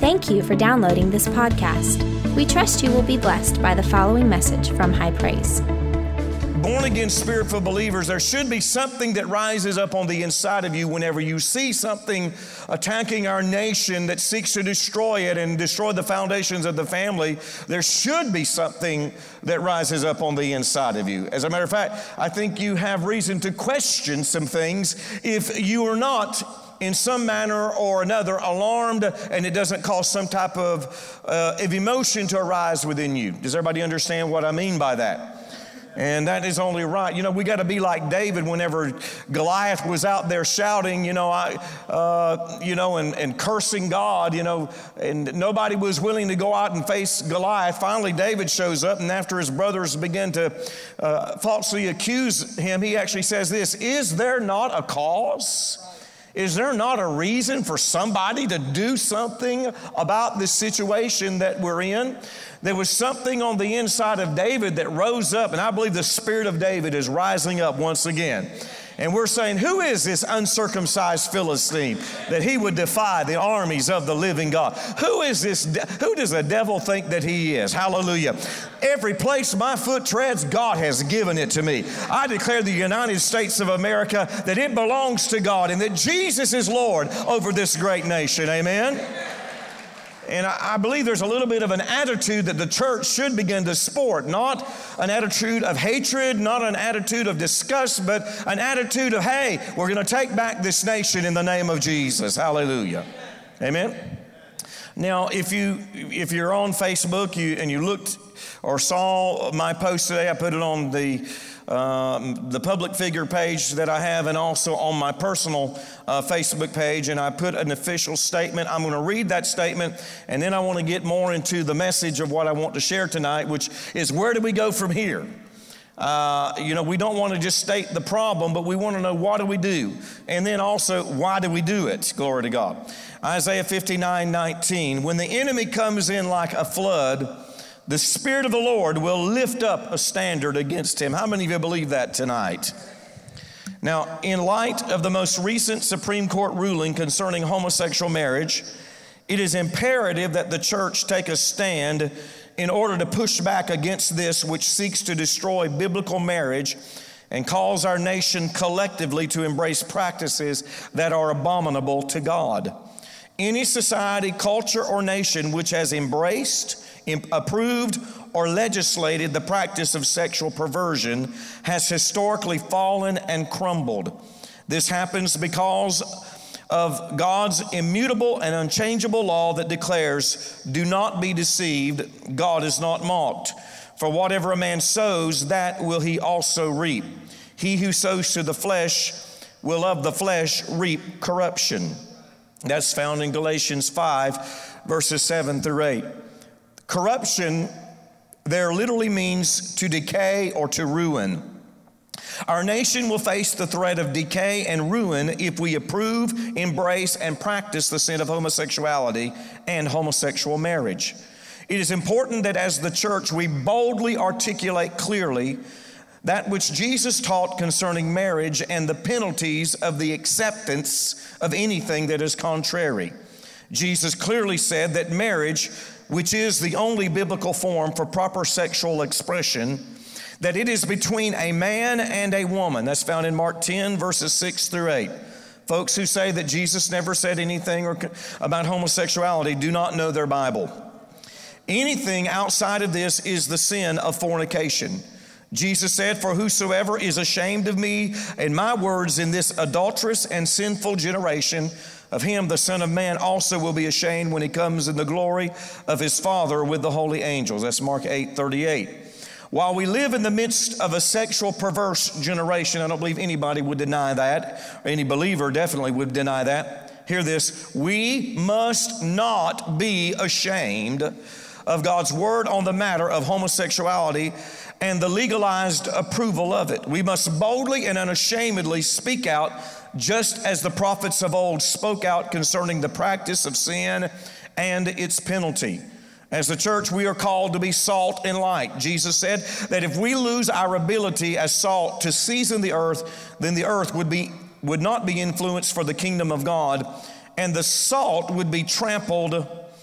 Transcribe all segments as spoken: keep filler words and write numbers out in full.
Thank you for downloading this podcast. We trust you will be blessed by the following message from High Praise. Born-again, spirit-filled believers, there should be something that rises up on the inside of you whenever you see something attacking our nation that seeks to destroy it and destroy the foundations of the family. There should be something that rises up on the inside of you. As a matter of fact, I think you have reason to question some things if you are not in some manner or another alarmed and it doesn't cause some type of, uh, of emotion to arise within you. Does everybody understand what I mean by that? And that is only right. You know, we got to be like David whenever Goliath was out there shouting, you know, I, uh, you know, and, and cursing God, you know, and nobody was willing to go out and face Goliath. Finally, David shows up, and after his brothers begin to uh, falsely accuse him, he actually says this, "Is there not a cause? Is there not a reason for somebody to do something about this situation that we're in?" There was something on the inside of David that rose up, and I believe the spirit of David is rising up once again. And we're saying, who is this uncircumcised Philistine that he would defy the armies of the living God? Who is this? Who does the devil think that he is? Hallelujah. Every place my foot treads, God has given it to me. I declare the United States of America that it belongs to God and that Jesus is Lord over this great nation. Amen. And I believe there's a little bit of an attitude that the church should begin to sport, not an attitude of hatred, not an attitude of disgust, but an attitude of, hey, we're going to take back this nation in the name of Jesus. Hallelujah. Amen. Now, if you if you're on Facebook you and you looked or saw my post today, I put it on the Um, the public figure page that I have and also on my personal uh, Facebook page, and I put an official statement. I'm going to read that statement, and then I want to get more into the message of what I want to share tonight, which is where do we go from here? Uh, you know, we don't want to just state the problem, but we want to know what do we do, and then also why do we do it? Glory to God. Isaiah fifty-nine nineteen, when the enemy comes in like a flood, the Spirit of the Lord will lift up a standard against him. How many of you believe that tonight? Now, in light of the most recent Supreme Court ruling concerning homosexual marriage, it is imperative that the church take a stand in order to push back against this which seeks to destroy biblical marriage and cause our nation collectively to embrace practices that are abominable to God. Any society, culture, or nation which has embraced, approved, or legislated the practice of sexual perversion has historically fallen and crumbled. This happens because of God's immutable and unchangeable law that declares, do not be deceived, God is not mocked. For whatever a man sows, that will he also reap. He who sows to the flesh will of the flesh reap corruption. That's found in Galatians five, verses seven through eight. Corruption there literally means to decay or to ruin. Our nation will face the threat of decay and ruin if we approve, embrace, and practice the sin of homosexuality and homosexual marriage. It is important that as the church we boldly articulate clearly that which Jesus taught concerning marriage and the penalties of the acceptance of anything that is contrary. Jesus clearly said that marriage, which is the only biblical form for proper sexual expression, that it is between a man and a woman. That's found in Mark ten, verses six through eight. Folks who say that Jesus never said anything or about homosexuality do not know their Bible. Anything outside of this is the sin of fornication. Jesus said, for whosoever is ashamed of me and my words in this adulterous and sinful generation, of him the Son of Man also will be ashamed when he comes in the glory of his Father with the holy angels. That's Mark eight thirty-eight. While we live in the midst of a sexual perverse generation, I don't believe anybody would deny that, or any believer definitely would deny that. Hear this, we must not be ashamed of God's word on the matter of homosexuality and the legalized approval of it. We must boldly and unashamedly speak out just as the prophets of old spoke out concerning the practice of sin and its penalty. As the church, we are called to be salt and light. Jesus said that if we lose our ability as salt to season the earth, then the earth would be would not be influenced for the kingdom of God, and the salt would be trampled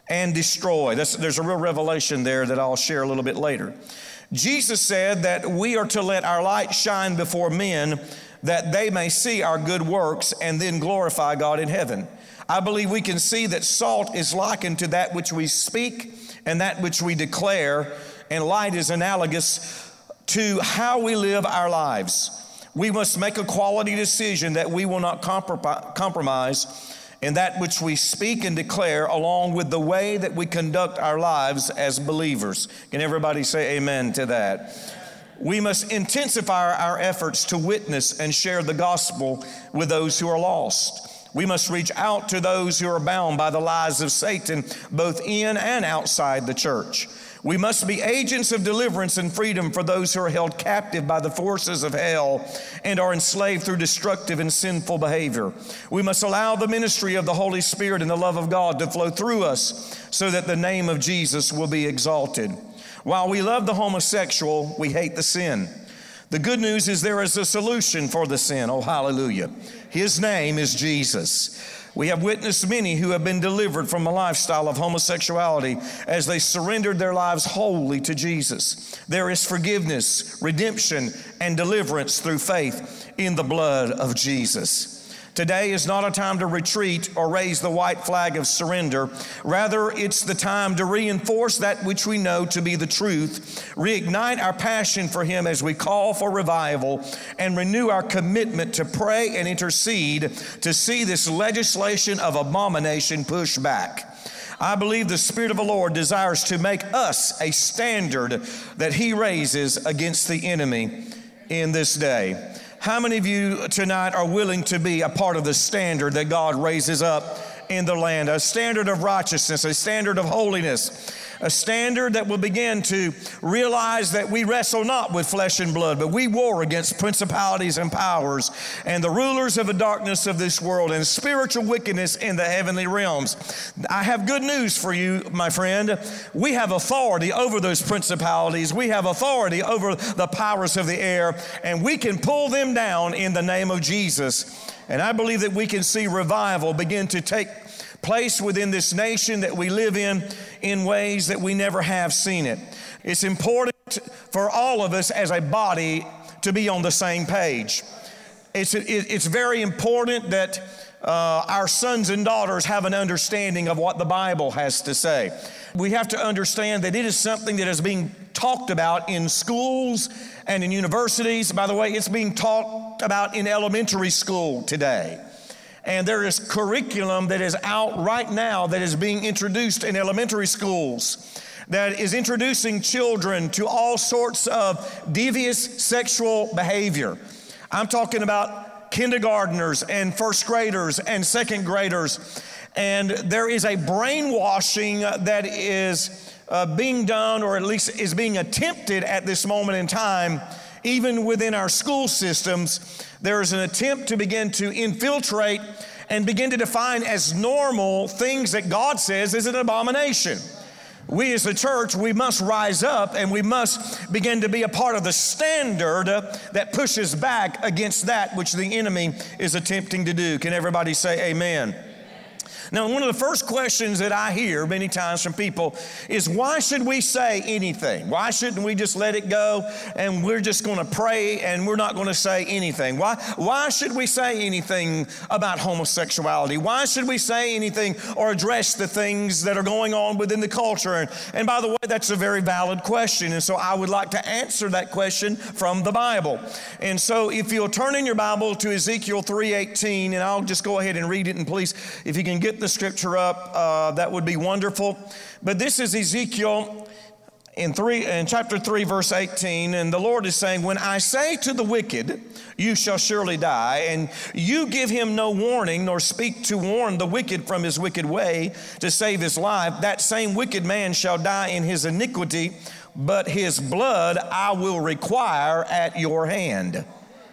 and destroy. That's, there's a real revelation there that I'll share a little bit later. Jesus said that we are to let our light shine before men that they may see our good works and then glorify God in heaven. I believe we can see that salt is likened to that which we speak and that which we declare, and light is analogous to how we live our lives. We must make a quality decision that we will not compromise in that which we speak and declare, along with the way that we conduct our lives as believers. Can everybody say amen to that? We must intensify our efforts to witness and share the gospel with those who are lost. We must reach out to those who are bound by the lies of Satan, both in and outside the church. We must be agents of deliverance and freedom for those who are held captive by the forces of hell and are enslaved through destructive and sinful behavior. We must allow the ministry of the Holy Spirit and the love of God to flow through us so that the name of Jesus will be exalted. While we love the homosexual, we hate the sin. The good news is there is a solution for the sin. Oh, hallelujah. His name is Jesus. We have witnessed many who have been delivered from a lifestyle of homosexuality as they surrendered their lives wholly to Jesus. There is forgiveness, redemption, and deliverance through faith in the blood of Jesus. Today is not a time to retreat or raise the white flag of surrender. Rather, it's the time to reinforce that which we know to be the truth, reignite our passion for Him as we call for revival, and renew our commitment to pray and intercede to see this legislation of abomination pushed back. I believe the Spirit of the Lord desires to make us a standard that He raises against the enemy in this day. How many of you tonight are willing to be a part of the standard that God raises up in the land? A standard of righteousness, a standard of holiness, a standard that will begin to realize that we wrestle not with flesh and blood, but we war against principalities and powers and the rulers of the darkness of this world and spiritual wickedness in the heavenly realms. I have good news for you, my friend. We have authority over those principalities. We have authority over the powers of the air, and we can pull them down in the name of Jesus. And I believe that we can see revival begin to take place within this nation that we live in in ways that we never have seen it. It's important for all of us as a body to be on the same page. It's, it's very important that uh, our sons and daughters have an understanding of what the Bible has to say. We have to understand that it is something that is being talked about in schools and in universities. By the way, it's being talked about in elementary school today. And there is curriculum that is out right now that is being introduced in elementary schools that is introducing children to all sorts of devious sexual behavior. I'm talking about kindergartners and first graders and second graders. And there is a brainwashing that is uh, being done, or at least is being attempted at this moment in time. Even within our school systems, there is an attempt to begin to infiltrate and begin to define as normal things that God says is an abomination. We as a church, we must rise up and we must begin to be a part of the standard that pushes back against that which the enemy is attempting to do. Can everybody say amen? Now, one of the first questions that I hear many times from people is, why should we say anything? Why shouldn't we just let it go and we're just going to pray and we're not going to say anything? Why, why should we say anything about homosexuality? Why should we say anything or address the things that are going on within the culture? And, and by the way, that's a very valid question. And so I would like to answer that question from the Bible. And so if you'll turn in your Bible to Ezekiel three eighteen, and I'll just go ahead and read it, and please, if you can get the scripture up, uh, that would be wonderful. But this is Ezekiel in three, in chapter three, verse eighteen, and the Lord is saying, when I say to the wicked, you shall surely die, and you give him no warning, nor speak to warn the wicked from his wicked way to save his life, that same wicked man shall die in his iniquity, but his blood I will require at your hand.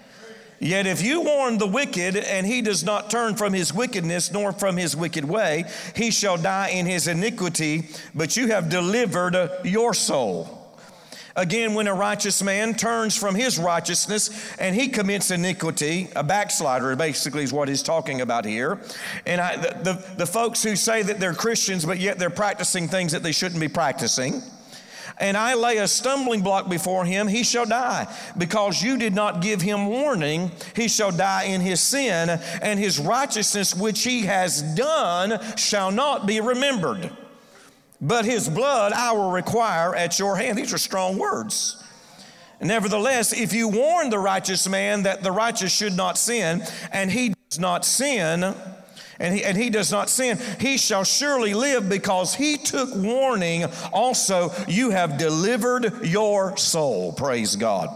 Yet if you warn the wicked, and he does not turn from his wickedness, nor from his wicked way, he shall die in his iniquity, but you have delivered your soul. Again, when a righteous man turns from his righteousness and he commits iniquity, a backslider basically is what he's talking about here. And I, the, the, the folks who say that they're Christians, but yet they're practicing things that they shouldn't be practicing. And I lay a stumbling block before him, he shall die. Because you did not give him warning, he shall die in his sin, and his righteousness which he has done shall not be remembered. But his blood I will require at your hand. These are strong words. Nevertheless, if you warn the righteous man that the righteous should not sin, and he does not sin, and he, and he does not sin, he shall surely live, because he took warning. Also, you have delivered your soul. Praise God.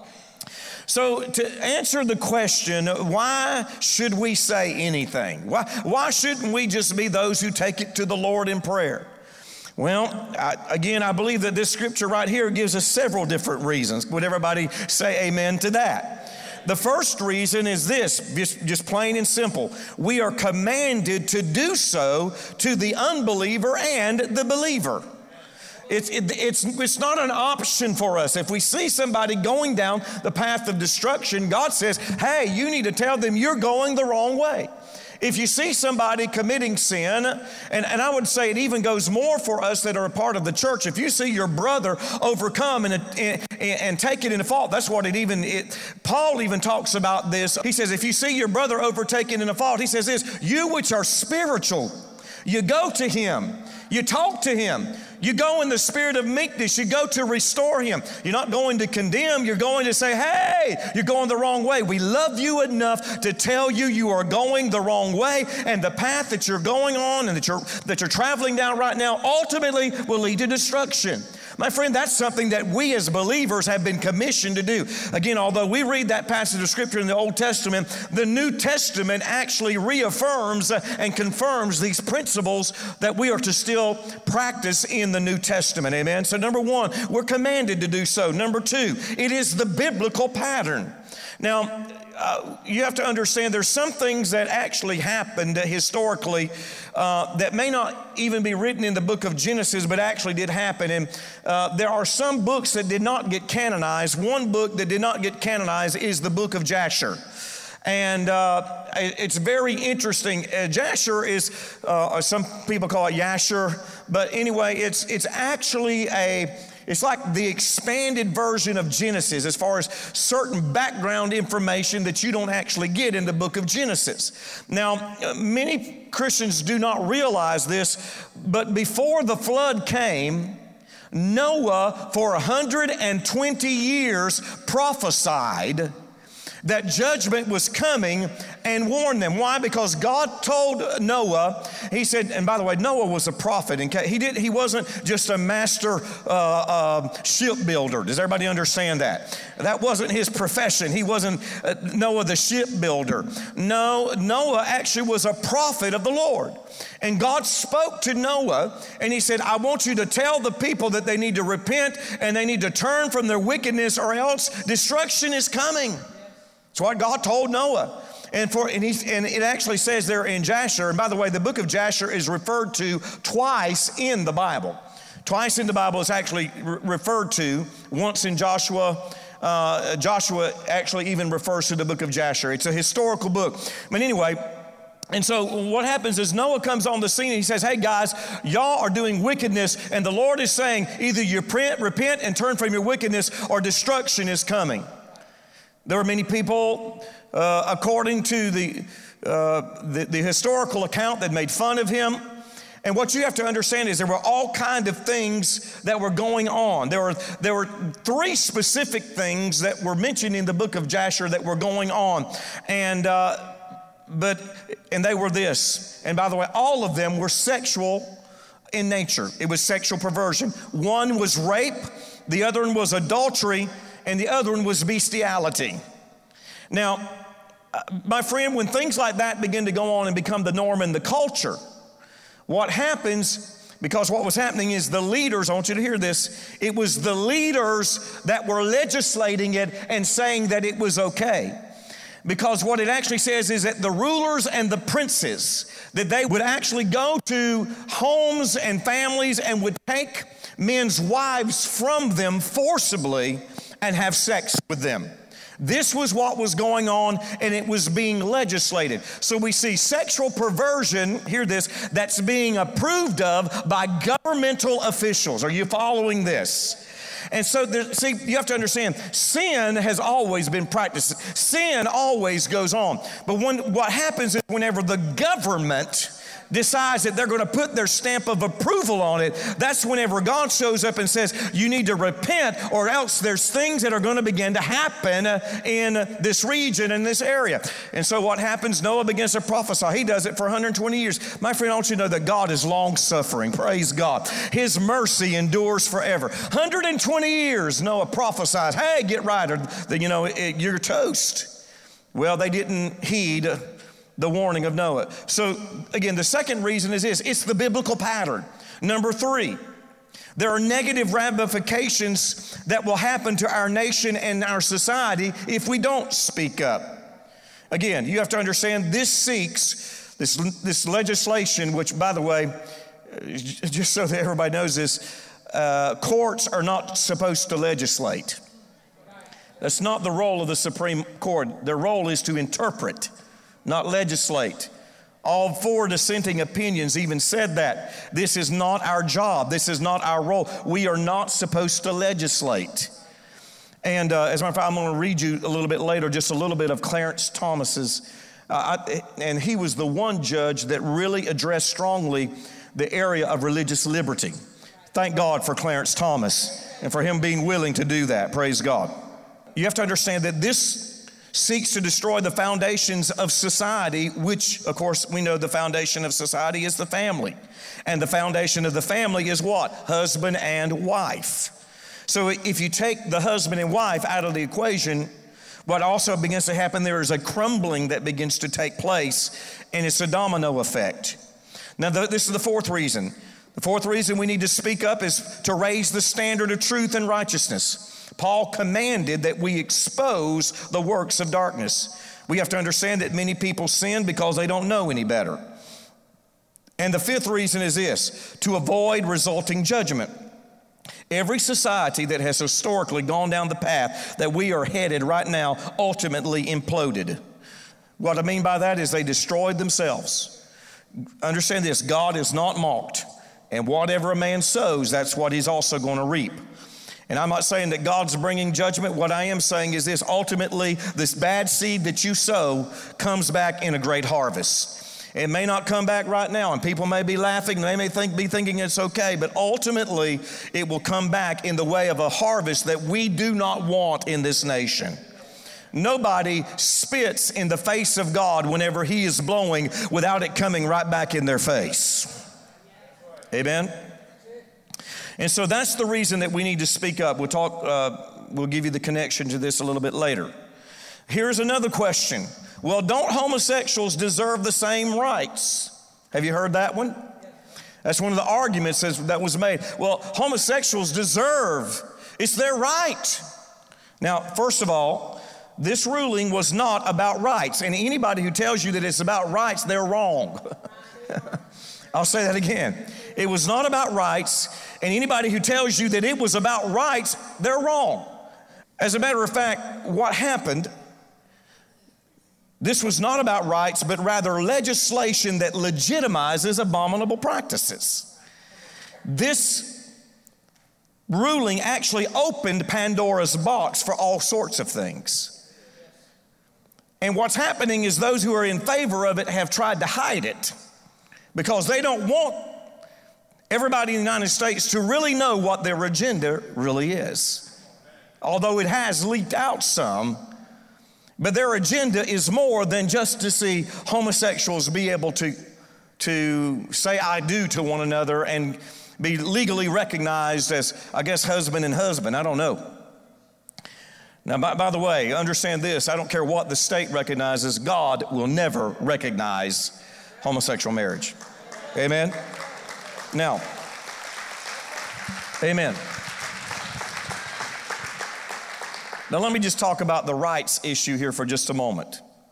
So to answer the question, why should we say anything? Why, why shouldn't we just be those who take it to the Lord in prayer? Well, I, again, I believe that this scripture right here gives us several different reasons. Would everybody say amen to that? The first reason is this, just, just plain and simple. We are commanded to do so to the unbeliever and the believer. It's, it, it's, it's not an option for us. If we see somebody going down the path of destruction, God says, hey, you need to tell them you're going the wrong way. If you see somebody committing sin, and, and I would say it even goes more for us that are a part of the church. If you see your brother overcome and, and, and take it into fault, that's what it even, it, Paul even talks about this. He says, if you see your brother overtaken in a fault, he says this, you which are spiritual, you go to him, you talk to him. You go in the spirit of meekness. You go to restore him. You're not going to condemn. You're going to say, hey, you're going the wrong way. We love you enough to tell you you are going the wrong way, and the path that you're going on and that you're, that you're traveling down right now ultimately will lead to destruction. My friend, that's something that we as believers have been commissioned to do. Again, although we read that passage of Scripture in the Old Testament, the New Testament actually reaffirms and confirms these principles that we are to still practice in the New Testament. Amen? So number one, we're commanded to do so. Number two, it is the biblical pattern. Now, uh, you have to understand there's some things that actually happened historically uh, that may not even be written in the book of Genesis, but actually did happen. And uh, there are some books that did not get canonized. One book that did not get canonized is the book of Jasher. And uh, it's very interesting. Uh, Jasher is, uh, some people call it Yasher, but anyway, it's it's actually a, it's like the expanded version of Genesis as far as certain background information that you don't actually get in the book of Genesis. Now, many Christians do not realize this, but before the flood came, Noah for one hundred twenty years prophesied that judgment was coming and warned them. Why? Because God told Noah, he said, and by the way, Noah was a prophet. And he, did, he wasn't just a master uh, uh, shipbuilder. Does everybody understand that? That wasn't his profession. He wasn't uh, Noah the shipbuilder. No, Noah actually was a prophet of the Lord. And God spoke to Noah and he said, I want you to tell the people that they need to repent and they need to turn from their wickedness or else destruction is coming. That's what God told Noah. And for and, he, and it actually says there in Jasher, and by the way, the book of Jasher is referred to twice in the Bible. Twice in the Bible is actually re- referred to. Once in Joshua, uh, Joshua actually even refers to the book of Jasher. It's a historical book. But anyway, and so what happens is Noah comes on the scene and he says, hey guys, y'all are doing wickedness, and the Lord is saying either you repent, repent and turn from your wickedness or destruction is coming. There were many people, uh, according to the, uh, the, the historical account, that made fun of him. And what you have to understand is there were all kinds of things that were going on. There were, there were three specific things that were mentioned in the book of Jasher that were going on. And, uh, but, and they were this. And by the way, all of them were sexual in nature. It was sexual perversion. One was rape, the other one was adultery, and the other one was bestiality. Now, my friend, when things like that begin to go on and become the norm in the culture, what happens, because what was happening is the leaders, I want you to hear this, it was the leaders that were legislating it and saying that it was okay. Because what it actually says is that the rulers and the princes, that they would actually go to homes and families and would take men's wives from them forcibly and have sex with them. This was what was going on, and it was being legislated. So we see sexual perversion, hear this, that's being approved of by governmental officials. Are you following this? And so, there, see, you have to understand, sin has always been practiced. Sin always goes on. But when, what happens is whenever the government decides that they're going to put their stamp of approval on it, that's whenever God shows up and says, you need to repent, or else there's things that are going to begin to happen in this region, in this area. And so what happens? Noah begins to prophesy. He does it for one hundred twenty years. My friend, I want you to know that God is long-suffering. Praise God. His mercy endures forever. one hundred twenty years, Noah prophesies, hey, get right, or you know, it, you're toast. Well, they didn't heed the warning of Noah. So again, the second reason is this: it's the biblical pattern. Number three, there are negative ramifications that will happen to our nation and our society if we don't speak up. Again, you have to understand, this seeks, this, this legislation, which, by the way, just so that everybody knows this, uh, courts are not supposed to legislate. That's not the role of the Supreme Court. Their role is to interpret, not legislate. All four dissenting opinions even said that. This is not our job. This is not our role. We are not supposed to legislate. And uh, as a matter of fact, I'm going to read you a little bit later just a little bit of Clarence Thomas's. Uh, I, and he was the one judge that really addressed strongly the area of religious liberty. Thank God for Clarence Thomas and for him being willing to do that. Praise God. You have to understand that this seeks to destroy the foundations of society, which, of course, we know the foundation of society is the family. And the foundation of the family is what? Husband and wife. So if you take the husband and wife out of the equation, what also begins to happen, there is a crumbling that begins to take place, and it's a domino effect. Now, this is the fourth reason. The fourth reason we need to speak up is to raise the standard of truth and righteousness. Paul commanded that we expose the works of darkness. We have to understand that many people sin because they don't know any better. And the fifth reason is this: to avoid resulting judgment. Every society that has historically gone down the path that we are headed right now ultimately imploded. What I mean by that is they destroyed themselves. Understand this: God is not mocked, and whatever a man sows, that's what he's also going to reap. And I'm not saying that God's bringing judgment. What I am saying is this: ultimately, this bad seed that you sow comes back in a great harvest. It may not come back right now, and people may be laughing, they may think, be thinking it's okay, but ultimately, it will come back in the way of a harvest that we do not want in this nation. Nobody spits in the face of God whenever He is blowing without it coming right back in their face. Amen? And so that's the reason that we need to speak up. We'll talk, uh, we'll give you the connection to this a little bit later. Here's another question. Well, don't homosexuals deserve the same rights? Have you heard that one? That's one of the arguments that was made. Well, homosexuals deserve, it's their right. Now, first of all, this ruling was not about rights. And anybody who tells you that it's about rights, they're wrong. I'll say that again. It was not about rights, and anybody who tells you that it was about rights, they're wrong. As a matter of fact, what happened, this was not about rights, but rather legislation that legitimizes abominable practices. This ruling actually opened Pandora's box for all sorts of things. And what's happening is those who are in favor of it have tried to hide it, because they don't want everybody in the United States to really know what their agenda really is. Although it has leaked out some, but their agenda is more than just to see homosexuals be able to, to say I do to one another and be legally recognized as, I guess, husband and husband. I don't know. Now, by, by the way, understand this. I don't care what the state recognizes. God will never recognize homosexual marriage. Amen? Now, amen. Now let me just talk about the rights issue here for just a moment.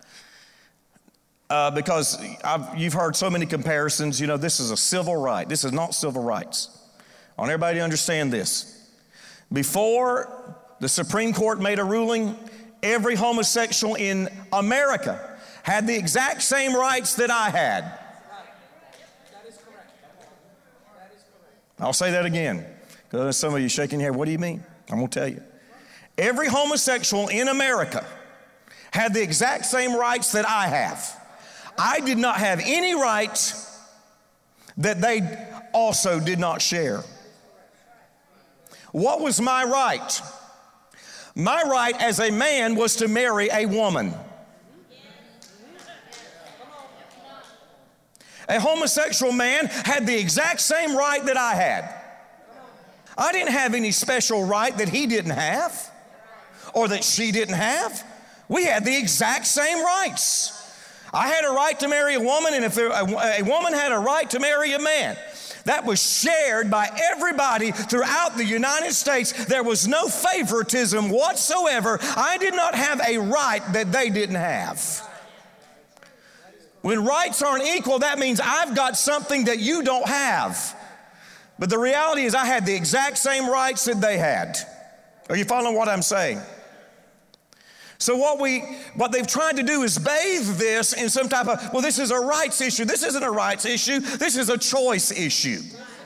uh, because I've, you've heard so many comparisons. You know, this is a civil right. This is not civil rights. I want everybody to understand this. Before the Supreme Court made a ruling, every homosexual in America had the exact same rights that I had. That is correct. That is correct. I'll say that again, because some of you shaking your head. What do you mean? I'm going to tell you. Every homosexual in America had the exact same rights that I have. I did not have any rights that they also did not share. What was my right? My right as a man was to marry a woman. A homosexual man had the exact same right that I had. I didn't have any special right that he didn't have or that she didn't have. We had the exact same rights. I had a right to marry a woman, and if a, a woman had a right to marry a man, that was shared by everybody throughout the United States. There was no favoritism whatsoever. I did not have a right that they didn't have. When rights aren't equal, that means I've got something that you don't have. But the reality is I had the exact same rights that they had. Are you following what I'm saying? So what we, what they've tried to do is bathe this in some type of, well, this is a rights issue. This isn't a rights issue. This is a choice issue.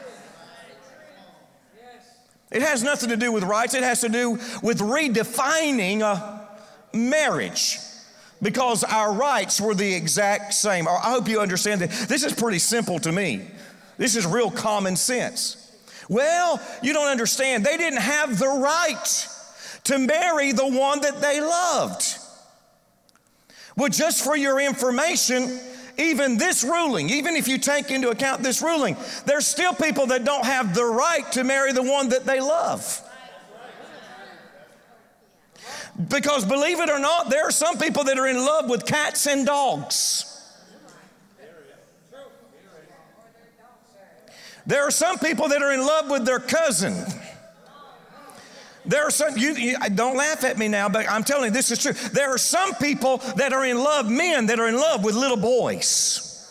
It has nothing to do with rights. It has to do with redefining a marriage, because our rights were the exact same. I hope you understand that. This is pretty simple to me. This is real common sense. Well, you don't understand. They didn't have the right to marry the one that they loved. Well, just for your information, even this ruling, even if you take into account this ruling, there's still people that don't have the right to marry the one that they love. Because believe it or not, there are some people that are in love with cats and dogs. There are some people that are in love with their cousin. There are some, you, you don't laugh at me now, but I'm telling you, this is true. There are some people that are in love, men that are in love with little boys.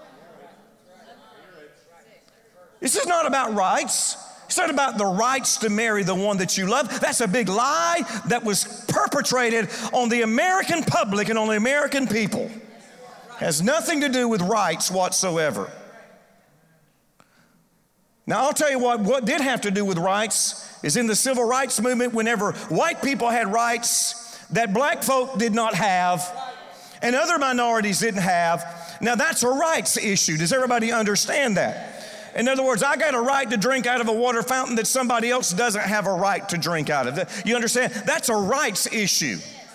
This is not about rights. It's not about the rights to marry the one that you love. That's a big lie that was perpetrated on the American public and on the American people. It has nothing to do with rights whatsoever. Now, I'll tell you what, what did have to do with rights is in the civil rights movement, whenever white people had rights that black folk did not have and other minorities didn't have. Now, that's a rights issue. Does everybody understand that? In other words, I got a right to drink out of a water fountain that somebody else doesn't have a right to drink out of. You understand? That's a rights issue.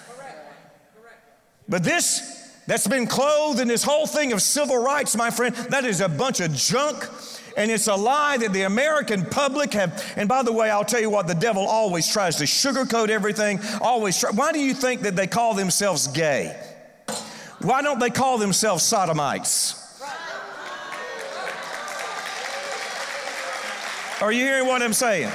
But this, that's been clothed in this whole thing of civil rights, my friend, that is a bunch of junk. And it's a lie that the American public have. And by the way, I'll tell you what, the devil always tries to sugarcoat everything. Always try. Why do you think that they call themselves gay? Why don't they call themselves sodomites? Are you hearing what I'm saying?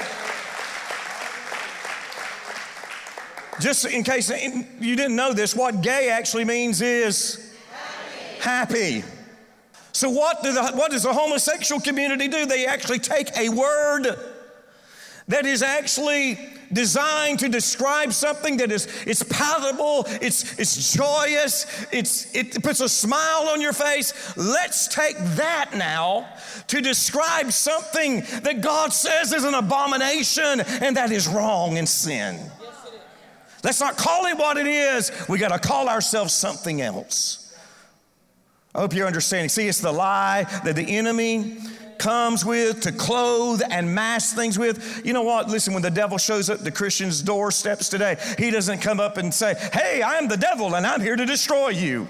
Just in case you didn't know this, what gay actually means is happy. happy. So what, do the, what does the homosexual community do? They actually take a word that is actually designed to describe something that is it's palatable, it's, it's joyous, it's, it puts a smile on your face. Let's take that now to describe something that God says is an abomination and that is wrong and sin. Yes, it is. Let's not call it what it is. We got to call ourselves something else. I hope you're understanding. See, it's the lie that the enemy comes with to clothe and mask things with. You know what? Listen, when the devil shows up at the Christian's doorsteps today, he doesn't come up and say, hey, I am the devil and I'm here to destroy you.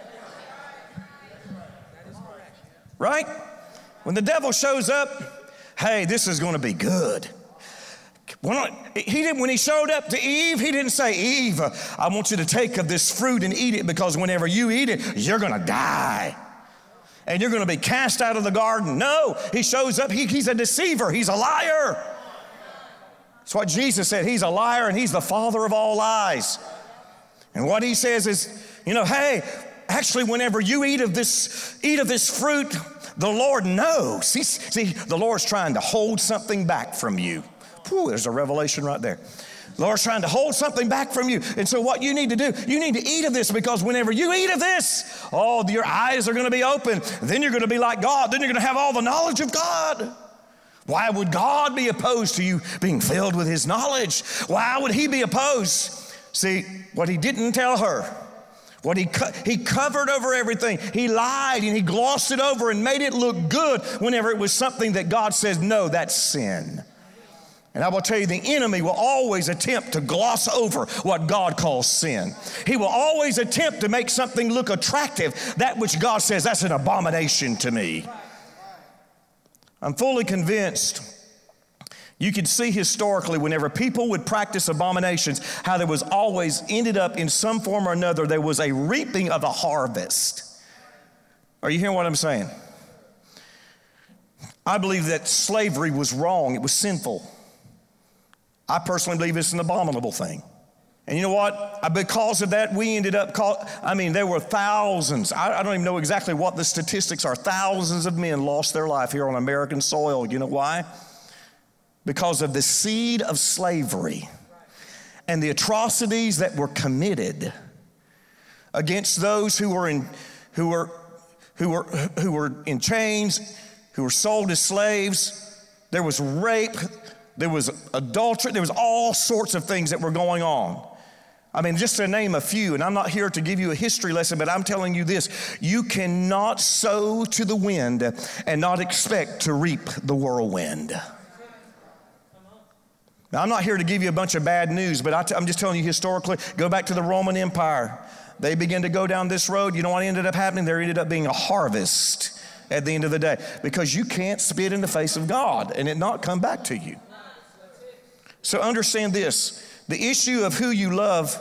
Right? When the devil shows up, hey, this is going to be good. He didn't, when he showed up to Eve, he didn't say, Eve, I want you to take of this fruit and eat it, because whenever you eat it, you're going to die. And you're going to be cast out of the garden. No, he shows up. He, he's a deceiver. He's a liar. That's what Jesus said. He's a liar and he's the father of all lies. And what he says is, you know, hey, Actually, whenever you eat of this, eat of this fruit, the Lord knows. See, see, the Lord's trying to hold something back from you. Whew, there's a revelation right there. The Lord's trying to hold something back from you. And so what you need to do, you need to eat of this, because whenever you eat of this, oh, your eyes are going to be open. Then you're going to be like God. Then you're going to have all the knowledge of God. Why would God be opposed to you being filled with his knowledge? Why would he be opposed? See, what he didn't tell her, what he, co- he covered over everything. He lied and he glossed it over and made it look good whenever it was something that God says, no, that's sin. And I will tell you, the enemy will always attempt to gloss over what God calls sin. He will always attempt to make something look attractive, that which God says, that's an abomination to me. I'm fully convinced you could see historically whenever people would practice abominations, how there was always ended up in some form or another, there was a reaping of a harvest. Are you hearing what I'm saying? I believe that slavery was wrong. It was sinful. I personally believe it's an abominable thing. And you know what? Because of that, we ended up, call, I mean, there were thousands. I, I don't even know exactly what the statistics are. Thousands of men lost their life here on American soil. You know why? Because of the seed of slavery and the atrocities that were committed against those who were in, who were, who were, who were in chains, who were sold as slaves. There was rape. There was adultery. There was all sorts of things that were going on. I mean, just to name a few, and I'm not here to give you a history lesson, but I'm telling you this. You cannot sow to the wind and not expect to reap the whirlwind. Now, I'm not here to give you a bunch of bad news, but I t- I'm just telling you historically, go back to the Roman Empire. They began to go down this road. You know what ended up happening? There ended up being a harvest at the end of the day, because you can't spit in the face of God and it not come back to you. So understand this. The issue of who you love,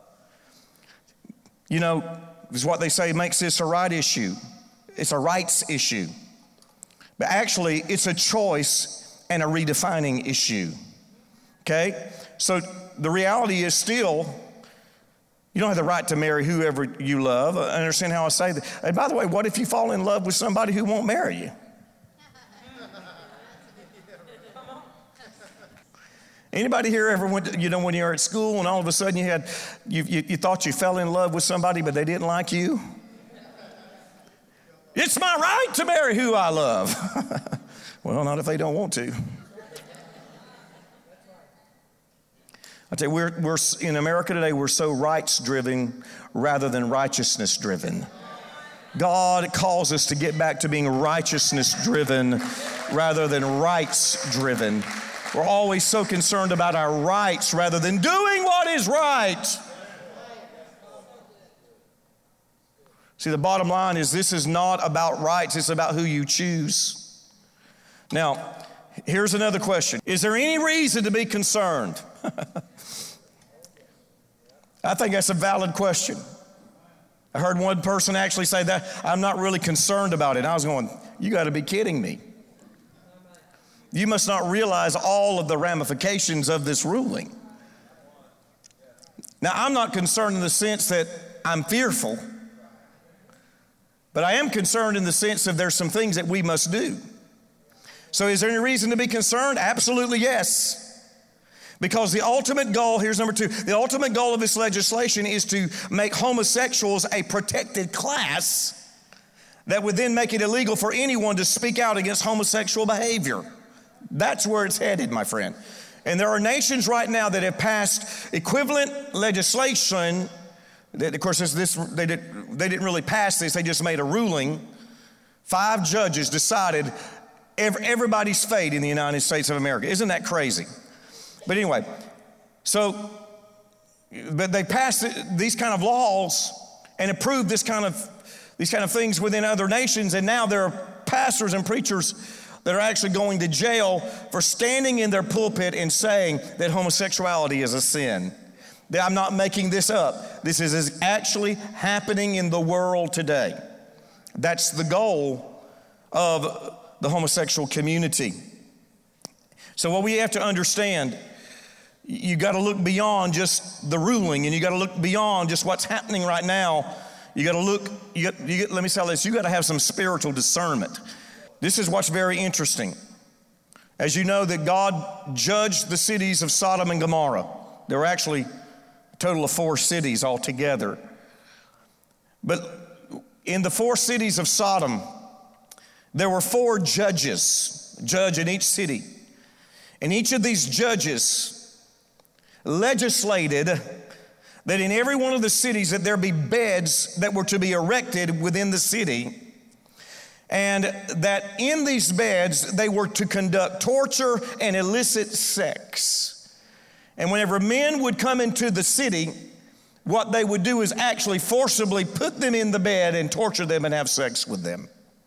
you know, is what they say makes this a right issue. It's a rights issue. But actually, it's a choice and a redefining issue. Okay? So the reality is still, you don't have the right to marry whoever you love. I understand how I say that. And by the way, what if you fall in love with somebody who won't marry you? Anybody here ever went, you know, when you were at school and all of a sudden you had, you, you, you thought you fell in love with somebody, but they didn't like you? It's my right to marry who I love. Well, not if they don't want to. I tell you, we're, we're in America today, we're so rights-driven rather than righteousness-driven. God calls us to get back to being righteousness-driven rather than rights-driven. We're always so concerned about our rights rather than doing what is right. See, the bottom line is this is not about rights, it's about who you choose. Now, here's another question. Is there any reason to be concerned? I think that's a valid question. I heard one person actually say that, I'm not really concerned about it. And I was going, you got to be kidding me. You must not realize all of the ramifications of this ruling. Now, I'm not concerned in the sense that I'm fearful, but I am concerned in the sense that there's some things that we must do. So is there any reason to be concerned? Absolutely yes. Because the ultimate goal, here's number two, the ultimate goal of this legislation is to make homosexuals a protected class that would then make it illegal for anyone to speak out against homosexual behavior. That's where it's headed, my friend. And there are nations right now that have passed equivalent legislation. That, of course, this, this, they, did, they didn't really pass this. They just made a ruling. Five judges decided every, everybody's fate in the United States of America. Isn't that crazy? But anyway, so, but they passed these kind of laws and approved this kind of, these kind of things within other nations. And now there are pastors and preachers that are actually going to jail for standing in their pulpit and saying that homosexuality is a sin. I'm not making this up. This is actually happening in the world today. That's the goal of the homosexual community. So what we have to understand, you got to look beyond just the ruling, and you got to look beyond just what's happening right now You got to look, you got, you get, let me tell you this, you got to have some spiritual discernment. This is what's very interesting. As you know that God judged the cities of Sodom and Gomorrah. There were actually a total of four cities altogether. But in the four cities of Sodom, there were four judges, judge in each city. And each of these judges legislated that in every one of the cities that there be beds that were to be erected within the city, and that in these beds they were to conduct torture and illicit sex. And whenever men would come into the city, what they would do is actually forcibly put them in the bed and torture them and have sex with them.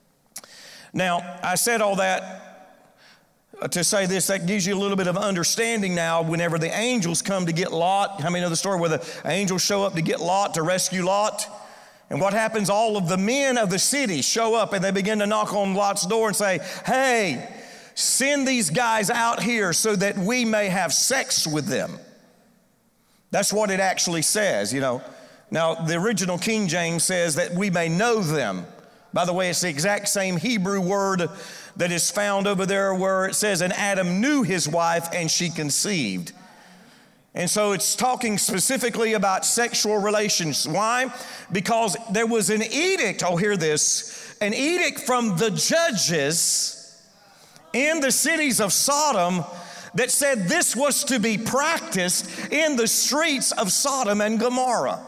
Now, I said all that to say this, that gives you a little bit of understanding now whenever the angels come to get Lot. How many know the story where the angels show up to get Lot, to rescue Lot? And what happens? All of the men of the city show up and they begin to knock on Lot's door and say, hey, send these guys out here so that we may have sex with them. That's what it actually says, you know. Now, the original King James says that we may know them. By the way, it's the exact same Hebrew word that is found over there where it says, and Adam knew his wife and she conceived. And so it's talking specifically about sexual relations. Why? Because there was an edict, oh, hear this, an edict from the judges in the cities of Sodom that said this was to be practiced in the streets of Sodom and Gomorrah.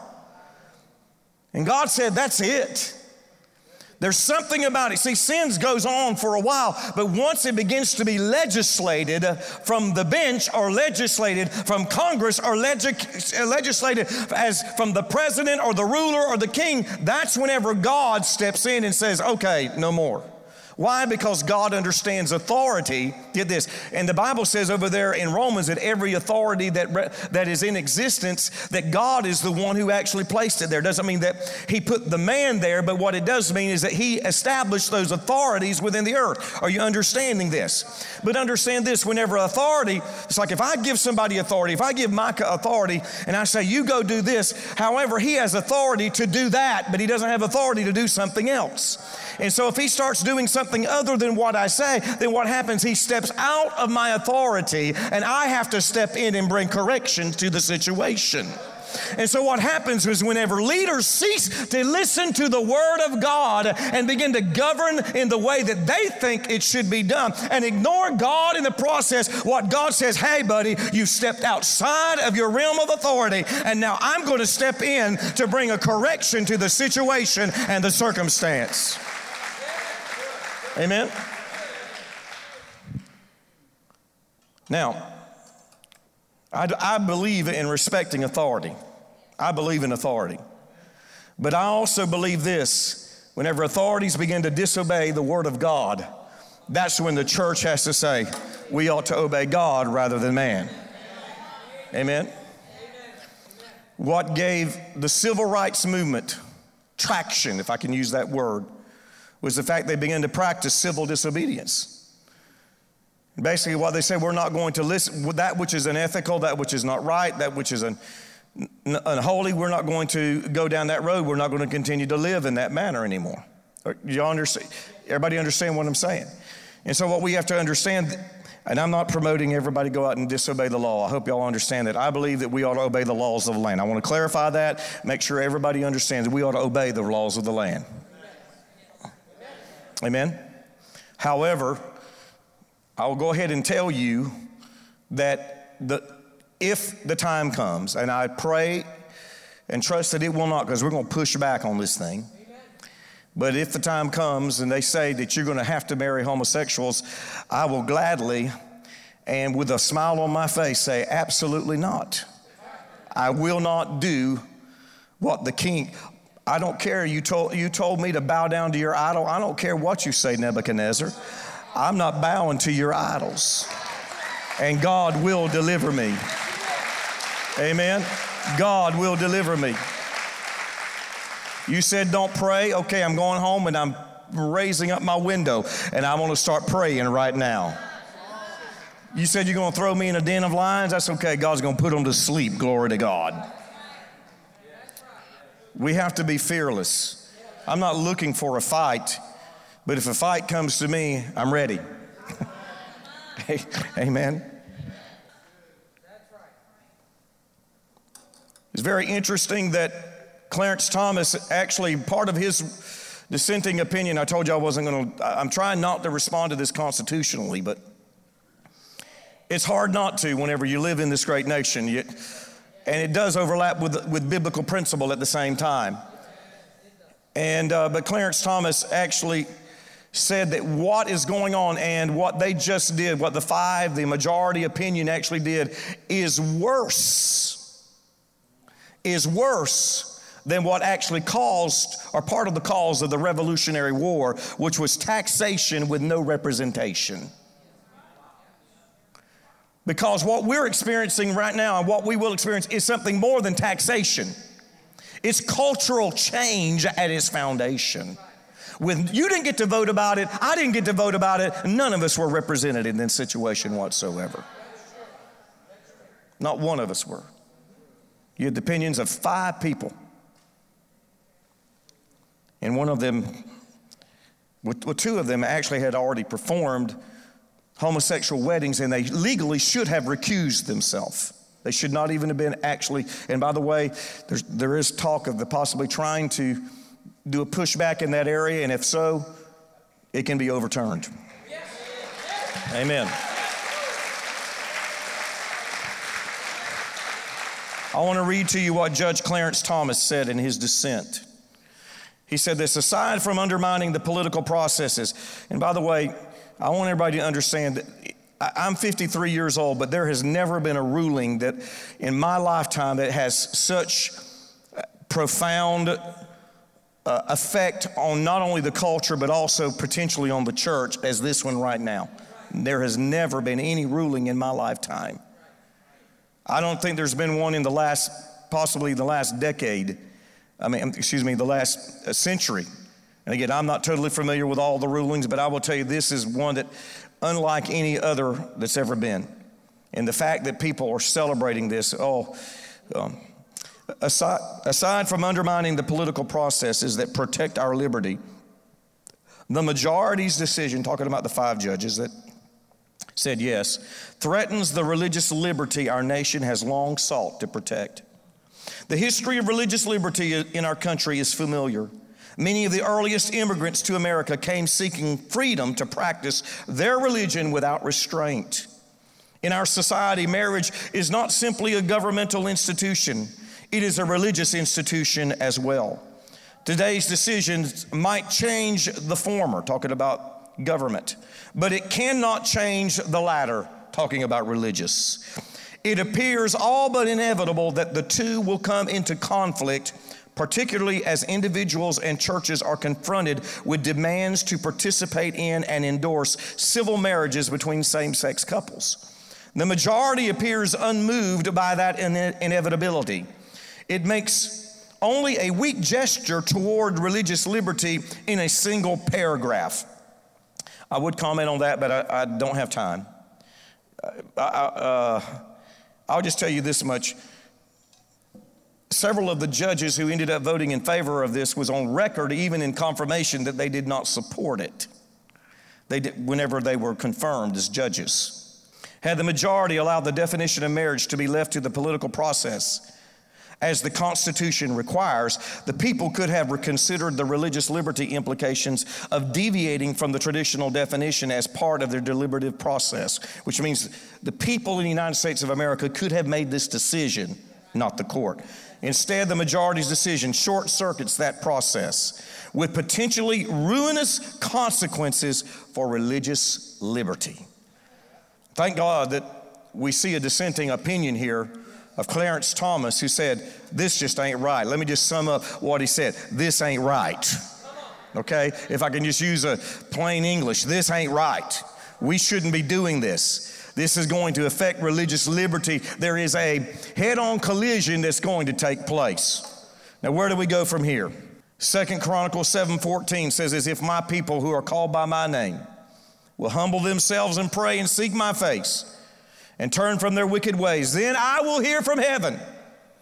And God said, that's it. There's something about it. See, sin goes on for a while, but once it begins to be legislated from the bench or legislated from Congress or legis- legislated as from the president or the ruler or the king, that's whenever God steps in and says, okay, no more. Why? Because God understands authority. Get this. And the Bible says over there in Romans that every authority that, re- that is in existence, that God is the one who actually placed it there. Doesn't mean that he put the man there, but what it does mean is that he established those authorities within the earth. Are you understanding this? But understand this, whenever authority, it's like if I give somebody authority, if I give Micah authority and I say, you go do this, however, he has authority to do that, but he doesn't have authority to do something else. And so if he starts doing something other than what I say, then what happens? He steps out of my authority and I have to step in and bring correction to the situation. And so what happens is whenever leaders cease to listen to the word of God and begin to govern in the way that they think it should be done and ignore God in the process, what God says, hey buddy, you stepped outside of your realm of authority and now I'm going to step in to bring a correction to the situation and the circumstance. Amen? Now, I, I believe in respecting authority. I believe in authority. But I also believe this, whenever authorities begin to disobey the word of God, that's when the church has to say, we ought to obey God rather than man. Amen? What gave the civil rights movement traction, if I can use that word, was the fact they began to practice civil disobedience. Basically what they said, we're not going to listen, that which is unethical, that which is not right, that which is un, unholy, we're not going to go down that road. We're not going to continue to live in that manner anymore. Y'all understand? Everybody understand what I'm saying? And so what we have to understand, and I'm not promoting everybody go out and disobey the law. I hope y'all understand that. I believe that we ought to obey the laws of the land. I want to clarify that, make sure everybody understands that we ought to obey the laws of the land. Amen? However, I will go ahead and tell you that the, if the time comes, and I pray and trust that it will not, because we're going to push back on this thing. But if the time comes and they say that you're going to have to marry homosexuals, I will gladly and with a smile on my face say, absolutely not. I will not do what the king... I don't care. You told, you told me to bow down to your idol. I don't care what you say, Nebuchadnezzar. I'm not bowing to your idols. And God will deliver me. Amen. God will deliver me. You said don't pray. Okay, I'm going home and I'm raising up my window and I want to start praying right now. You said you're going to throw me in a den of lions. That's okay. God's going to put them to sleep. Glory to God. We have to be fearless. I'm not looking for a fight, but if a fight comes to me, I'm ready. Amen. It's very interesting that Clarence Thomas, actually part of his dissenting opinion, I told you I wasn't going to, I'm trying not to respond to this constitutionally, but it's hard not to whenever you live in this great nation. You, and it does overlap with, with biblical principle at the same time. And, uh, but Clarence Thomas actually said that what is going on and what they just did, what the five, the majority opinion actually did, is worse, is worse than what actually caused, or part of the cause of the Revolutionary War, which was taxation with no representation. Because what we're experiencing right now and what we will experience is something more than taxation. It's cultural change at its foundation. With you didn't get to vote about it, I didn't get to vote about it, none of us were represented in this situation whatsoever. Not one of us were. You had the opinions of five people. And one of them, well, two of them actually had already performed homosexual weddings, and they legally should have recused themselves. They should not even have been actually, and by the way, there's, there is talk of the possibly trying to do a pushback in that area, and if so, it can be overturned. Yes. Amen. I want to read to you what Judge Clarence Thomas said in his dissent. He said this: aside from undermining the political processes, and by the way, I want everybody to understand that I'm fifty-three years old, but there has never been a ruling that in my lifetime that has such profound uh, effect on not only the culture, but also potentially on the church as this one right now. There has never been any ruling in my lifetime. I don't think there's been one in the last, possibly the last decade. I mean, excuse me, the last century. And again, I'm not totally familiar with all the rulings, but I will tell you this is one that, unlike any other that's ever been. And the fact that people are celebrating this, oh, um, aside, aside from undermining the political processes that protect our liberty, the majority's decision, talking about the five judges that said yes, threatens the religious liberty our nation has long sought to protect. The history of religious liberty in our country is familiar. Many of the earliest immigrants to America came seeking freedom to practice their religion without restraint. In our society, marriage is not simply a governmental institution. It is a religious institution as well. Today's decisions might change the former, talking about government, but it cannot change the latter, talking about religious. It appears all but inevitable that the two will come into conflict, particularly as individuals and churches are confronted with demands to participate in and endorse civil marriages between same-sex couples. The majority appears unmoved by that ine- inevitability. It makes only a weak gesture toward religious liberty in a single paragraph. I would comment on that, but I, I don't have time. I, I, uh, I'll just tell you this much. Several of the judges who ended up voting in favor of this was on record, even in confirmation, that they did not support it. They did, whenever they were confirmed as judges. Had the majority allowed the definition of marriage to be left to the political process, as the Constitution requires, the people could have reconsidered the religious liberty implications of deviating from the traditional definition as part of their deliberative process, which means the people in the United States of America could have made this decision, not the court. Instead, the majority's decision short circuits that process with potentially ruinous consequences for religious liberty. Thank God that we see a dissenting opinion here of Clarence Thomas, who said, this just ain't right. Let me just sum up what he said. This ain't right. Okay? If I can just use a plain English, this ain't right. We shouldn't be doing this. This is going to affect religious liberty. There is a head-on collision that's going to take place. Now, where do we go from here? Second Chronicles seven fourteen says, as if my people who are called by my name will humble themselves and pray and seek my face and turn from their wicked ways, then I will hear from heaven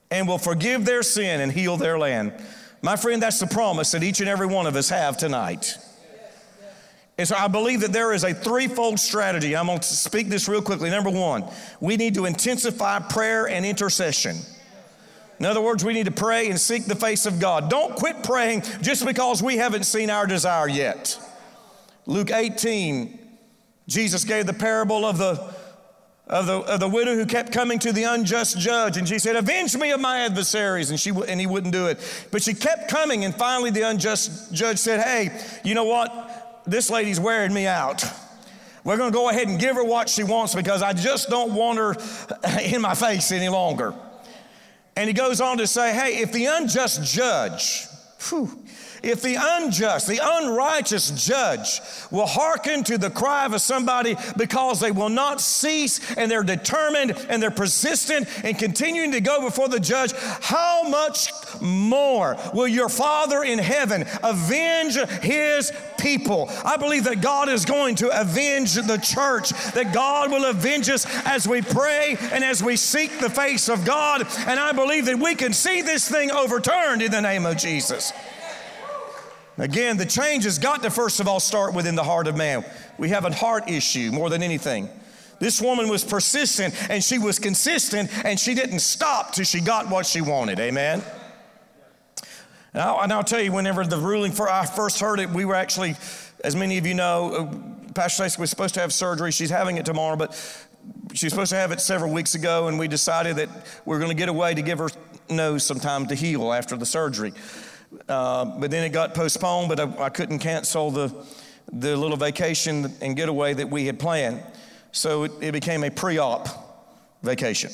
and will forgive their sin and heal their land. My friend, that's the promise that each and every one of us have tonight. And so I believe that there is a threefold strategy. I'm going to speak this real quickly. Number one, we need to intensify prayer and intercession. In other words, we need to pray and seek the face of God. Don't quit praying just because we haven't seen our desire yet. Luke eighteen, Jesus gave the parable of the, of the, of the widow who kept coming to the unjust judge. And she said, avenge me of my adversaries. And, she, and he wouldn't do it. But she kept coming, and finally the unjust judge said, hey, you know what? This lady's wearing me out. We're going to go ahead and give her what she wants because I just don't want her in my face any longer. And he goes on to say, hey, if the unjust judge, whew, if the unjust, the unrighteous judge will hearken to the cry of somebody because they will not cease and they're determined and they're persistent and continuing to go before the judge, how much more will your Father in heaven avenge his people? I believe that God is going to avenge the church, that God will avenge us as we pray and as we seek the face of God. And I believe that we can see this thing overturned in the name of Jesus. Again, the change has got to first of all start within the heart of man. We have a heart issue more than anything. This woman was persistent and she was consistent and she didn't stop till she got what she wanted. Amen. And I'll, and I'll tell you, whenever the ruling for I first heard it, we were actually, as many of you know, uh, Pastor Stacy was supposed to have surgery. She's having it tomorrow, but she was supposed to have it several weeks ago, and we decided that we we're going to get away to give her nose some time to heal after the surgery. Uh, but then it got postponed, but I, I couldn't cancel the, the little vacation and getaway that we had planned. So it, it became a pre-op vacation.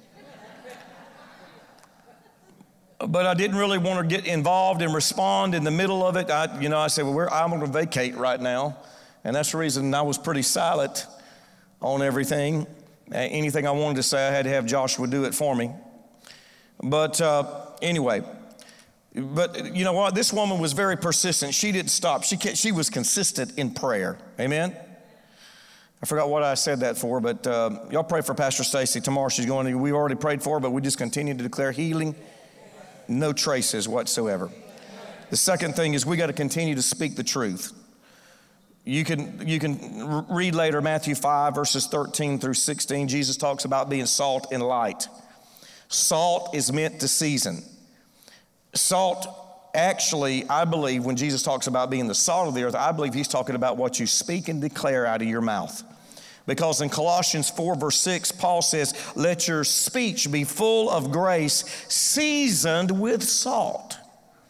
But I didn't really want to get involved and respond in the middle of it. I, you know, I said, well, we're, I'm going to vacate right now. And that's the reason I was pretty silent on everything. Anything I wanted to say, I had to have Joshua do it for me. But uh, anyway, but you know what? This woman was very persistent. She didn't stop. She she was consistent in prayer. Amen? I forgot what I said that for, but uh, y'all pray for Pastor Stacy. Tomorrow she's going to, we already prayed for her, but we just continue to declare healing. No traces whatsoever. The second thing is we got to continue to speak the truth. You can, you can read later Matthew five, verses thirteen through sixteen. Jesus talks about being salt and light. Salt is meant to season. Salt, actually, I believe when Jesus talks about being the salt of the earth, I believe he's talking about what you speak and declare out of your mouth. Because in Colossians four, verse six, Paul says, let your speech be full of grace, seasoned with salt.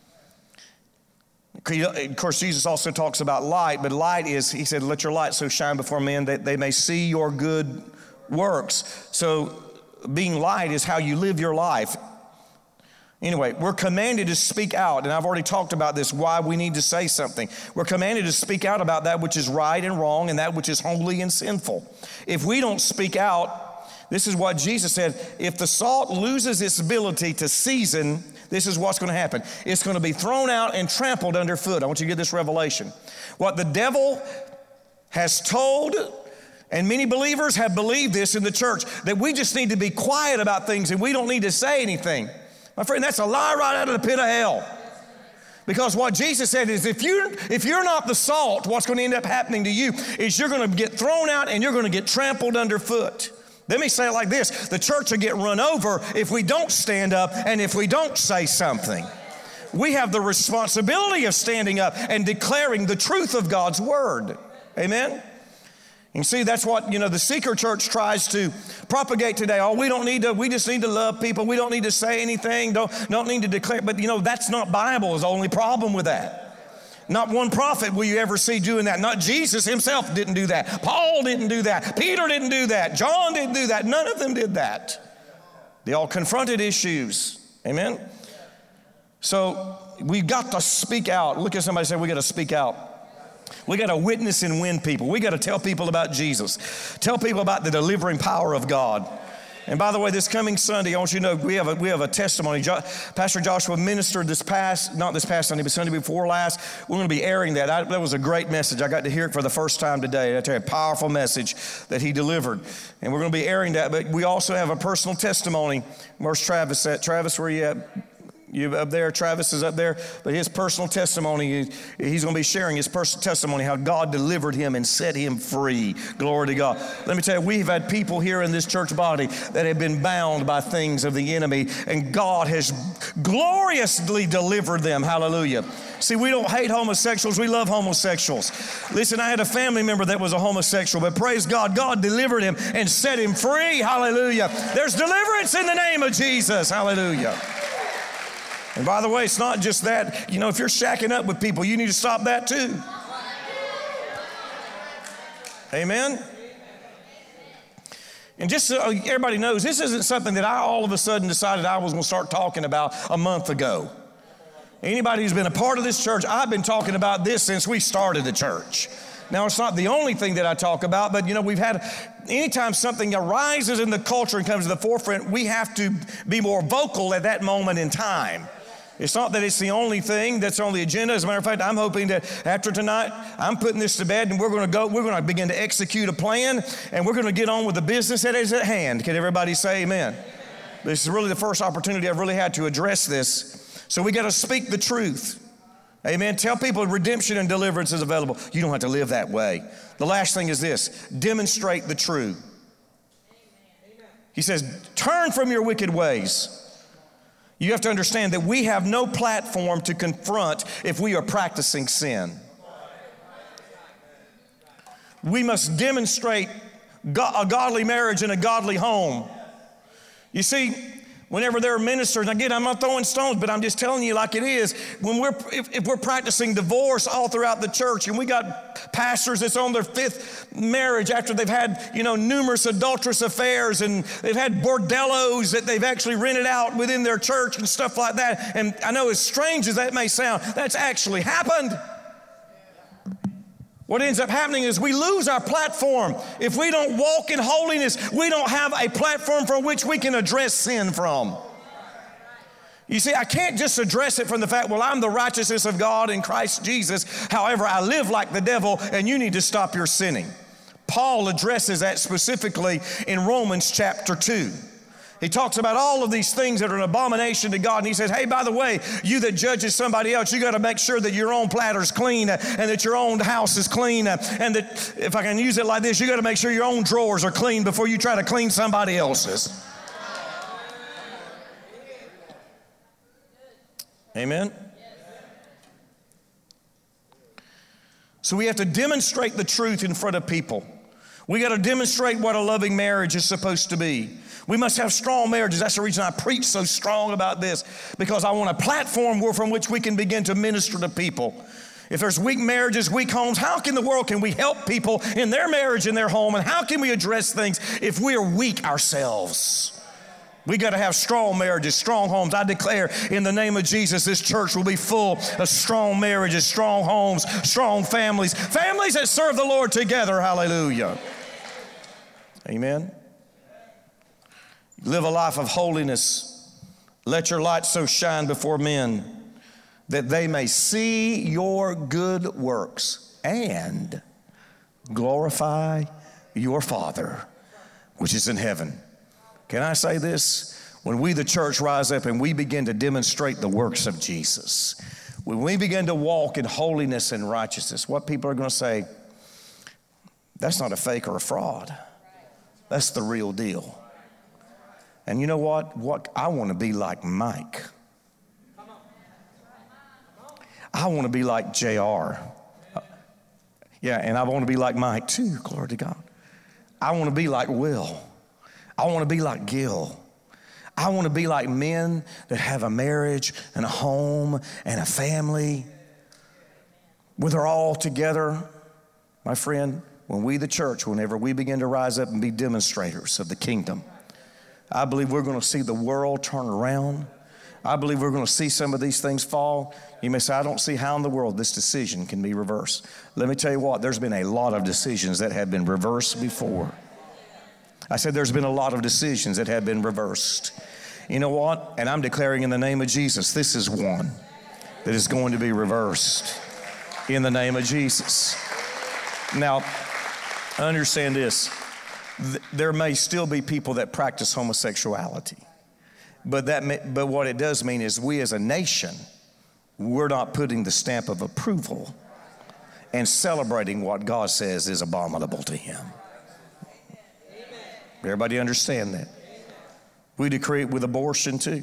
Of course, Jesus also talks about light, but light is, he said, let your light so shine before men that they may see your good works. So being light is how you live your life. Anyway, we're commanded to speak out, and I've already talked about this, why we need to say something. We're commanded to speak out about that which is right and wrong and that which is holy and sinful. If we don't speak out, this is what Jesus said, if the salt loses its ability to season, this is what's going to happen. It's going to be thrown out and trampled underfoot. I want you to get this revelation. What the devil has told, and many believers have believed this in the church, that we just need to be quiet about things and we don't need to say anything. My friend, that's a lie right out of the pit of hell. Because what Jesus said is if you're, if you're not the salt, what's going to end up happening to you is you're going to get thrown out and you're going to get trampled underfoot. Let me say it like this. The church will get run over if we don't stand up and if we don't say something. We have the responsibility of standing up and declaring the truth of God's word. Amen? You see, that's what, you know, the seeker church tries to propagate today. Oh, we don't need to, we just need to love people. We don't need to say anything. Don't, don't need to declare. But, you know, that's not Bible is the only problem with that. Not one prophet will you ever see doing that. Not Jesus himself didn't do that. Paul didn't do that. Peter didn't do that. John didn't do that. None of them did that. They all confronted issues. Amen? So we've got to speak out. Look at somebody and say, we got to speak out. We got to witness and win people. We got to tell people about Jesus. Tell people about the delivering power of God. And by the way, this coming Sunday, I want you to know we have a, we have a testimony. Jo- Pastor Joshua ministered this past, not this past Sunday, but Sunday before last. We're going to be airing that. I, that was a great message. I got to hear it for the first time today. I tell you, a powerful message that he delivered. And we're going to be airing that. But we also have a personal testimony. Where's Travis at? Travis, where you at? You up there, Travis is up there, but his personal testimony, he's going to be sharing his personal testimony, how God delivered him and set him free. Glory to God. Let me tell you, we've had people here in this church body that have been bound by things of the enemy, and God has gloriously delivered them. Hallelujah. See, we don't hate homosexuals. We love homosexuals. Listen, I had a family member that was a homosexual, but praise God, God delivered him and set him free. Hallelujah. There's deliverance in the name of Jesus. Hallelujah. And by the way, it's not just that. You know, if you're shacking up with people, you need to stop that too. Amen? And just so everybody knows, this isn't something that I all of a sudden decided I was going to start talking about a month ago. Anybody who's been a part of this church, I've been talking about this since we started the church. Now, it's not the only thing that I talk about, but, you know, we've had, anytime something arises in the culture and comes to the forefront, we have to be more vocal at that moment in time. It's not that it's the only thing that's on the agenda. As a matter of fact, I'm hoping that after tonight, I'm putting this to bed and we're going to go, we're going to begin to execute a plan and we're going to get on with the business that is at hand. Can everybody say amen? Amen. This is really the first opportunity I've really had to address this. So we got to speak the truth. Amen. Tell people redemption and deliverance is available. You don't have to live that way. The last thing is this: demonstrate the truth. He says, turn from your wicked ways. You have to understand that we have no platform to confront if we are practicing sin. We must demonstrate a godly marriage and a godly home. You see, whenever there are ministers, and again, I'm not throwing stones, but I'm just telling you like it is. When we're, if, if we're practicing divorce all throughout the church, and we got pastors that's on their fifth marriage after they've had, you know, numerous adulterous affairs, and they've had bordellos that they've actually rented out within their church and stuff like that. And I know, as strange as that may sound, that's actually happened. What ends up happening is we lose our platform. If we don't walk in holiness, we don't have a platform from which we can address sin from. You see, I can't just address it from the fact, well, I'm the righteousness of God in Christ Jesus. However, I live like the devil, and you need to stop your sinning. Paul addresses that specifically in Romans chapter two. He talks about all of these things that are an abomination to God. And he says, hey, by the way, you that judges somebody else, you got to make sure that your own platter's clean uh, and that your own house is clean. Uh, and that, if I can use it like this, you got to make sure your own drawers are clean before you try to clean somebody else's. Amen? So we have to demonstrate the truth in front of people. We got to demonstrate what a loving marriage is supposed to be. We must have strong marriages. That's the reason I preach so strong about this, because I want a platform where, from which we can begin to minister to people. If there's weak marriages, weak homes, how in the world can we help people in their marriage, in their home? And how can we address things if we are weak ourselves? We got to have strong marriages, strong homes. I declare in the name of Jesus, this church will be full of strong marriages, strong homes, strong families, families that serve the Lord together. Hallelujah. Amen. Live a life of holiness. Let your light so shine before men that they may see your good works and glorify your Father, which is in heaven. Can I say this? When we, the church, rise up and we begin to demonstrate the works of Jesus, when we begin to walk in holiness and righteousness, what people are going to say, that's not a fake or a fraud. That's the real deal. And you know what? What I want to be like Mike. I want to be like J R. Yeah, and I want to be like Mike too, glory to God. I want to be like Will. I want to be like Gil. I want to be like men that have a marriage and a home and a family where they're all together. My friend, when we, the church, whenever we begin to rise up and be demonstrators of the kingdom, I believe we're going to see the world turn around. I believe we're going to see some of these things fall. You may say, I don't see how in the world this decision can be reversed. Let me tell you what, there's been a lot of decisions that have been reversed before. I said there's been a lot of decisions that have been reversed. You know what? And I'm declaring in the name of Jesus, this is one that is going to be reversed in the name of Jesus. Now, understand this. There may still be people that practice homosexuality. But that, may, but what it does mean is we as a nation, we're not putting the stamp of approval and celebrating what God says is abominable to Him. Everybody understand that? We decree it with abortion too.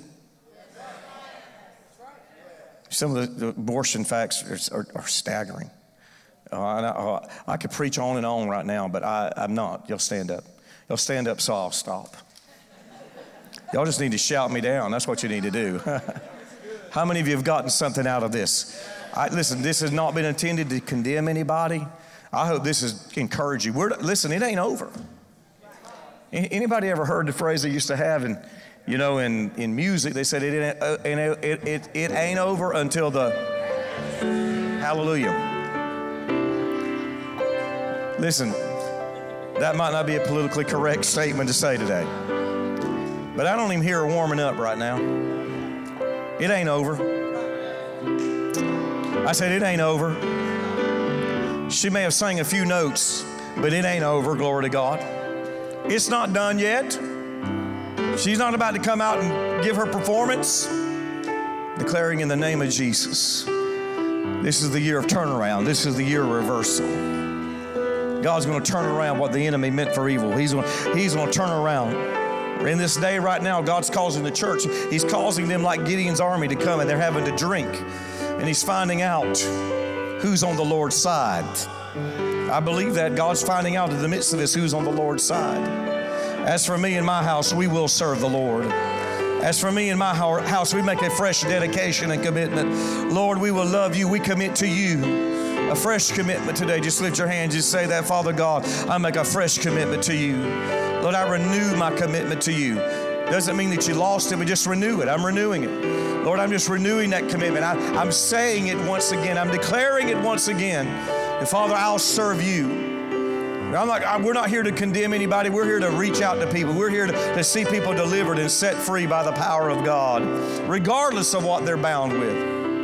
Some of the abortion facts are, are, are staggering. Uh, I, I could preach on and on right now, but I, I'm not. Y'all stand up. Y'all stand up so I'll stop. Y'all just need to shout me down. That's what you need to do. How many of you have gotten something out of this? I, listen, this has not been intended to condemn anybody. I hope this has encouraged you. We're, listen, it ain't over. Anybody ever heard the phrase they used to have in, you know, in, in music? They said it, it, it, it, it ain't over until the, hallelujah. Listen, that might not be a politically correct statement to say today, but I don't even hear her warming up right now. It ain't over. I said it ain't over. She may have sang a few notes, but it ain't over, glory to God. It's not done yet. She's not about to come out and give her performance. Declaring in the name of Jesus, this is the year of turnaround. This is the year of reversal. God's going to turn around what the enemy meant for evil. He's going, he's going to turn around. In this day right now, God's causing the church. He's causing them like Gideon's army to come, and they're having to drink. And He's finding out who's on the Lord's side. I believe that God's finding out in the midst of this who's on the Lord's side. As for me and my house, we will serve the Lord. As for me and my house, we make a fresh dedication and commitment. Lord, we will love you. We commit to you. A fresh commitment today. Just lift your hands. Just say that, Father God, I make a fresh commitment to you. Lord, I renew my commitment to you. Doesn't mean that you lost it, but just renew it. I'm renewing it. Lord, I'm just renewing that commitment. I, I'm saying it once again. I'm declaring it once again. And Father, I'll serve you. I'm not, I, we're not here to condemn anybody. We're here to reach out to people. We're here to, to see people delivered and set free by the power of God, regardless of what they're bound with.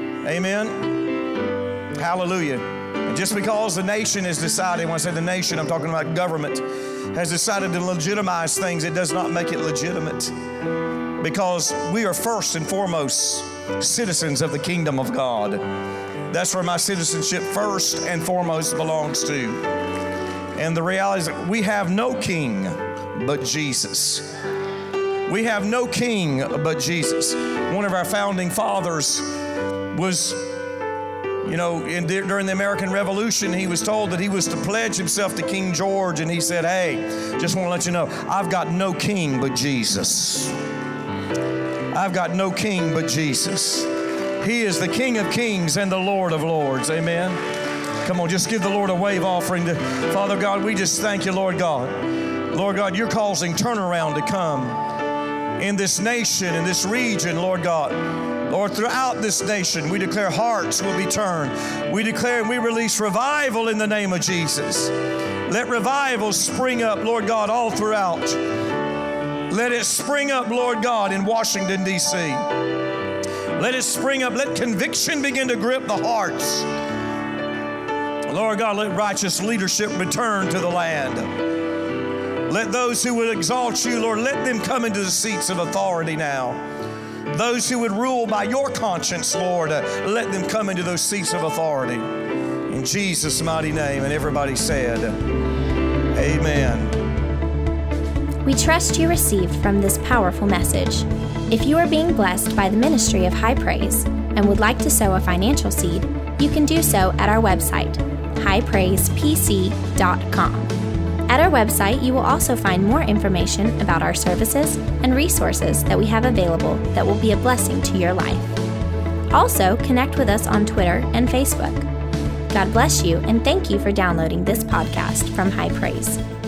Amen. Hallelujah. And just because the nation has decided, when I say the nation, I'm talking about government, has decided to legitimize things, it does not make it legitimate. Because we are first and foremost citizens of the kingdom of God. That's where my citizenship first and foremost belongs to. And the reality is that we have no king but Jesus. We have no king but Jesus. One of our founding fathers was, you know, in, during the American Revolution, he was told that he was to pledge himself to King George, and he said, hey, just want to let you know, I've got no king but Jesus. I've got no king but Jesus. He is the King of kings and the Lord of lords. Amen. Come on, just give the Lord a wave offering. To, Father God, we just thank you, Lord God. Lord God, you're causing turnaround to come in this nation, in this region, Lord God. Lord, throughout this nation, we declare hearts will be turned. We declare and we release revival in the name of Jesus. Let revival spring up, Lord God, all throughout. Let it spring up, Lord God, in Washington, D C Let it spring up. Let conviction begin to grip the hearts. Lord God, let righteous leadership return to the land. Let those who would exalt you, Lord, let them come into the seats of authority now. Those who would rule by your conscience, Lord, uh, let them come into those seats of authority. In Jesus' mighty name. And everybody said, amen. We trust you received from this powerful message. If you are being blessed by the ministry of High Praise and would like to sow a financial seed, you can do so at our website, high praise p c dot com. At our website, you will also find more information about our services and resources that we have available that will be a blessing to your life. Also, connect with us on Twitter and Facebook. God bless you, and thank you for downloading this podcast from High Praise.